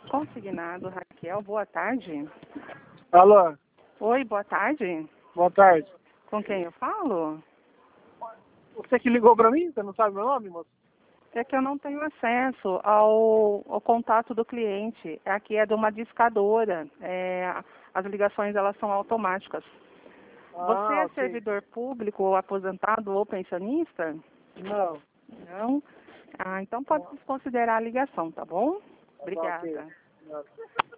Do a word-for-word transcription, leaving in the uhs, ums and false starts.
Consignado, Raquel, boa tarde. Alô, Oi, boa tarde. boa tarde. Com quem eu falo? Você que ligou pra mim? Você não sabe meu nome, moço? É que eu não tenho acesso ao, ao contato do cliente. Aqui é de uma discadora. É, as ligações elas são automáticas. Você Ah, é ok. servidor público, ou aposentado ou pensionista? Não. Não? Ah, então pode desconsiderar a ligação, tá bom? Tá ok. Obrigada. Não.